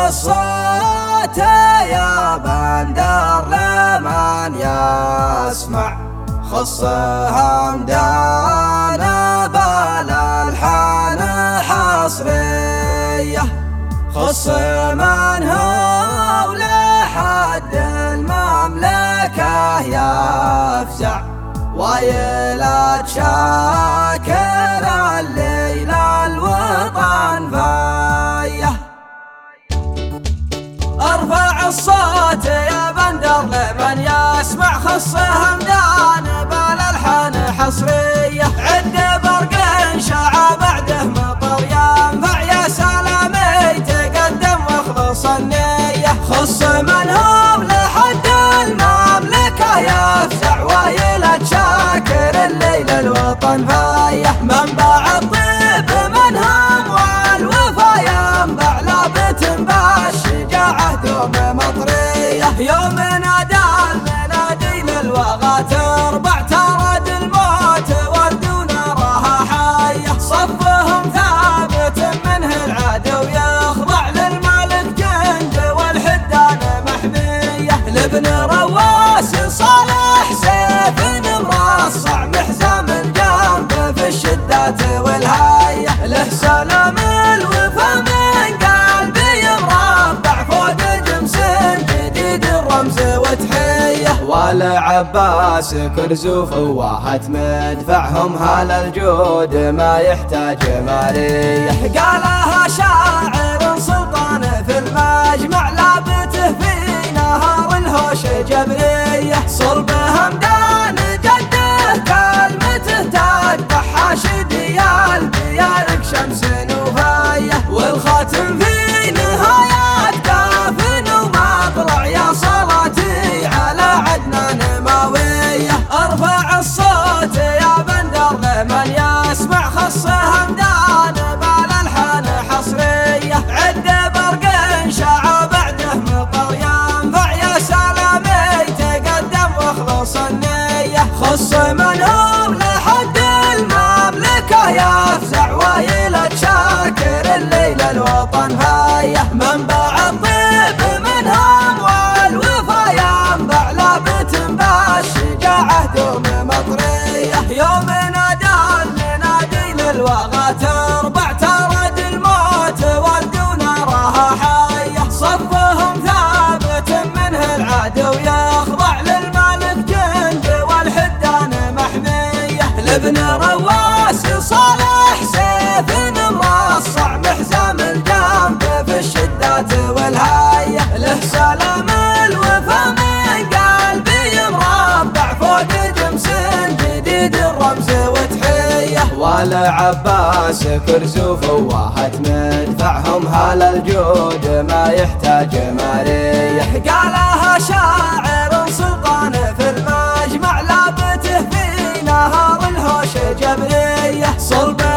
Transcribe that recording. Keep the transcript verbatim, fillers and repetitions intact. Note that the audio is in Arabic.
الصوت يا بندر لمن يسمع خص همدان بالألحان حصرية خص من هو لحد المملكة يفزع ويلات شاكر الليل الوطن فيه. ارفع الصوت يا بندر لمن يسمع خص همدان بالألحان حصرية عد برق شاع بعده مطر ينفع يا سلامي تقدم واخلص النية خص من هم لحد المملكة يفزع ويلة شاكر الليل الوطن فيه. منبع الطيب من هم والوفا ينبع لابت بالشجاعة دوم مطرية يوم نادى المنادي للوغى تربع ترد الموت ورد ونراها حية صفهم ثابت منه العدو يخضع للملك جند والحدان محمية لابن رواس صالح سيف مرصع محزام الجنب في الشدات والهاية له سلام الوفا من قلبي مربع فوق جمس جديد الرمز وتحية. والعباس كرزوف واهت مدفعهم هال الجود ما يحتاج مالية قالها شاعر سلطان في المجمع لابته في نهار الهوش جبرية صلب همدان جده كلمته تذبح حاشد يا البيارق شمس نوفاية والخاتم في نهاية كافن ومطلع يا صلاتي على عدنان ماوية. ارفع الصوت يا بندر لمن يسمع خص همدان بالألحان حصرية عد برق شاع بعده مطر ينفع يا سلامي تقدم واخلص النية خص من هم لحد المملكة يفزع ويلة شاكر الليل الوطن فيه. منبع الطيب من هم والوفا ينبع لابت بالشجاعة دوم مطرية يوم نادى المنادي للوغى تربع ترد الموت ورد ونراها حية صفهم ثابت منه العدو يخضع للملك جند والحدان محمية لابن رواس صالح سيف مرصع محزام الجنب في الشدات والهاية له سلام الوفا من قلبي مربع فوق جمس جديد الرمز وتحية. والعباس كرزوف واهت مدفعهم هال الجود ما يحتاج مالية قالها شاعر سلطان في المجمع لابته في نهار الهوش جبرية صلب